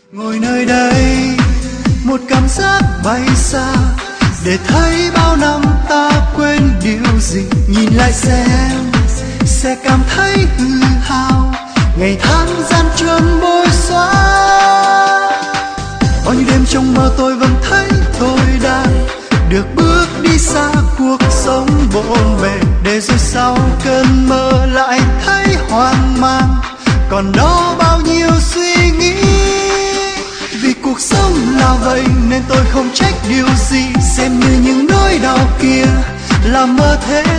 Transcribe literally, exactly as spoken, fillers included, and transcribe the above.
Ngồi nơi đây một cảm giác bay xa, để thấy bao năm ta quên điều gì. Nhìn lại xem sẽ cảm thấy hư hao, ngày tháng gian truân bôi xóa. Bao nhiêu đêm trong mơ tôi vẫn thấy tôi đang được bước đi xa cuộc sống bộn bề, để rồi sau cơn mơ lại thấy hoang mang, còn đó bao nhiêu suy nghĩ. Vì cuộc sống là vậy nên tôi không trách điều gì, xem như những nỗi đau kia là mơ thế